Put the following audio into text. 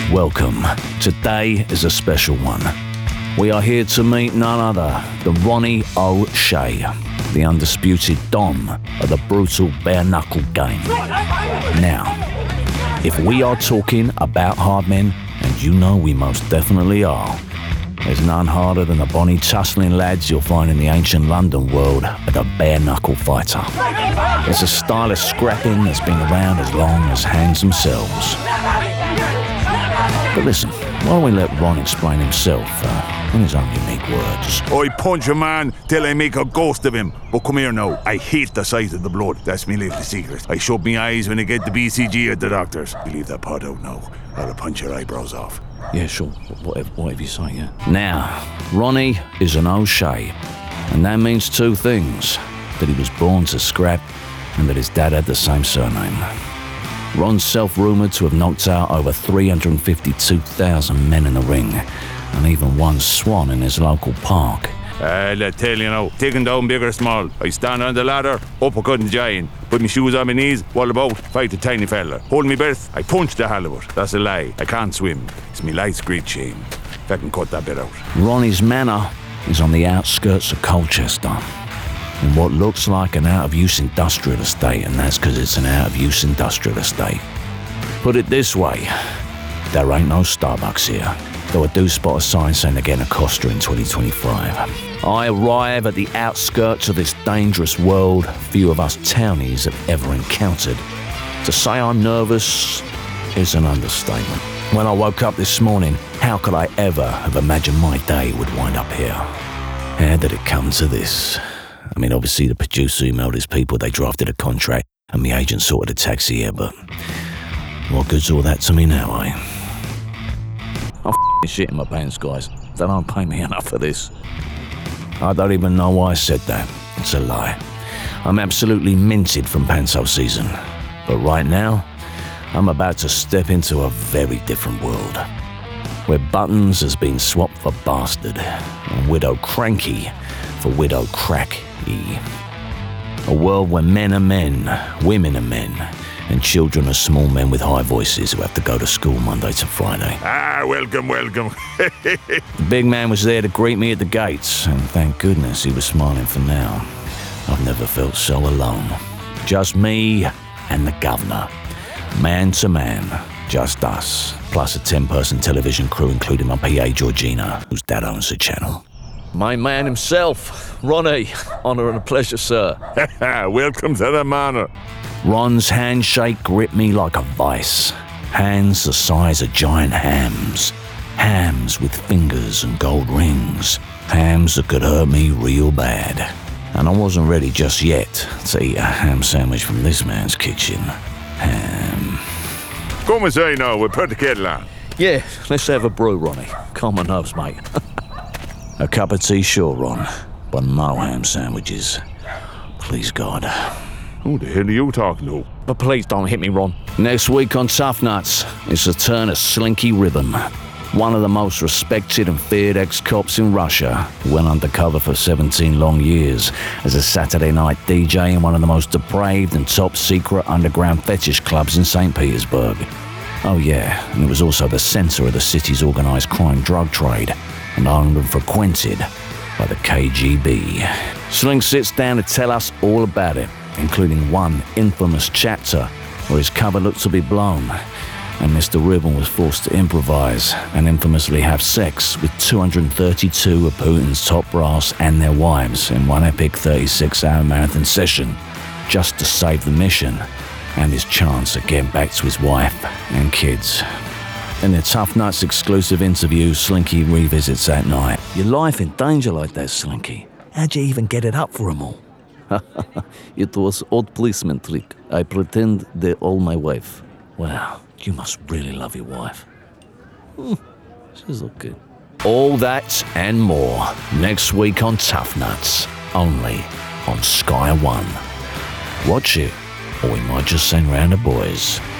Welcome. Today is a special one. We are here to meet none other than Ronnie O'Shea, the undisputed Don of the brutal bare-knuckle game. Now, if we are talking about hard men, and you know we most definitely are, there's none harder than the bonny tussling lads you'll find in the ancient London world of the bare-knuckle fighter. It's a style of scrapping that's been around as long as hands themselves. But listen, why don't we let Ron explain himself in his own unique words. I punch a man till I make a ghost of him. But come here now, I hate the sight of the blood. That's me little secret. I shut my eyes when I get the BCG at the doctor's. You leave that pot out now, I'll punch your eyebrows off. Yeah, sure. Whatever you say, yeah. Now, Ronnie is an O'Shea, and that means two things. That he was born to scrap, and that his dad had the same surname. Ron's self-rumoured to have knocked out over 352,000 men in the ring, and even one swan in his local park. I'll tell you now, taking down big or small, I stand on the ladder, uppercut and giant, put my shoes on my knees, wall about, fight a tiny fella. Hold me breath, I punch the halibut. That's a lie, I can't swim. It's me life's great shame. If I can cut that bit out. Ronnie's manor is on the outskirts of Colchester, in what looks like an out-of-use industrial estate, and that's because it's an out-of-use industrial estate. Put it this way, there ain't no Starbucks here, though I do spot a sign saying they're getting a Costa in 2025. I arrive at the outskirts of this dangerous world few of us townies have ever encountered. To say I'm nervous is an understatement. When I woke up this morning, how could I ever have imagined my day would wind up here? How did it come to this? I mean, obviously the producer emailed his people, they drafted a contract, and the agent sorted a taxi here, but what good's all that to me now, eh? I'm shit in my pants, guys. They don't pay me enough for this. I don't even know why I said that. It's a lie. I'm absolutely minted from Panto season. But right now, I'm about to step into a very different world, where Buttons has been swapped for Bastard, and Widow Cranky for Widow Cracky. A world where men are men, women are men, and children are small men with high voices who have to go to school Monday to Friday. Welcome. The big man was there to greet me at the gates, and thank goodness he was smiling for now. I've never felt so alone. Just me and the governor. Man to man, just us. Plus a 10-person television crew, including my PA Georgina, whose dad owns the channel. My man himself, Ronnie. Honour and a pleasure, sir. Welcome to the manor. Ron's handshake gripped me like a vice. Hands the size of giant hams. Hams with fingers and gold rings. Hams that could hurt me real bad. And I wasn't ready just yet to eat a ham sandwich from this man's kitchen. Ham. Come inside now, we'll put the kettle on. Yeah, let's have a brew, Ronnie. Calm my nerves, mate. A cup of tea, sure, Ron, but no ham sandwiches. Please, God. Who the hell are you talking to? But please don't hit me, Ron. Next week on Tough Nuts, it's the turn of Slinky Ribbon, one of the most respected and feared ex-cops in Russia, who went undercover for 17 long years as a Saturday night DJ in one of the most depraved and top-secret underground fetish clubs in St. Petersburg. Oh yeah, and it was also the centre of the city's organised crime drug trade, and owned and frequented by the KGB. Sling sits down to tell us all about it, including one infamous chapter where his cover looked to be blown, and Mr. Ribbon was forced to improvise and infamously have sex with 232 of Putin's top brass and their wives in one epic 36-hour marathon session, just to save the mission and his chance at getting back to his wife and kids. In the Tough Nuts exclusive interview, Slinky revisits that night. Your life in danger like that, Slinky. How'd you even get it up for them all? It was odd policeman trick. I pretend they're all my wife. Wow, you must really love your wife. She's okay. All that and more next week on Tough Nuts, only on Sky One. Watch it, or we might just send round the boys.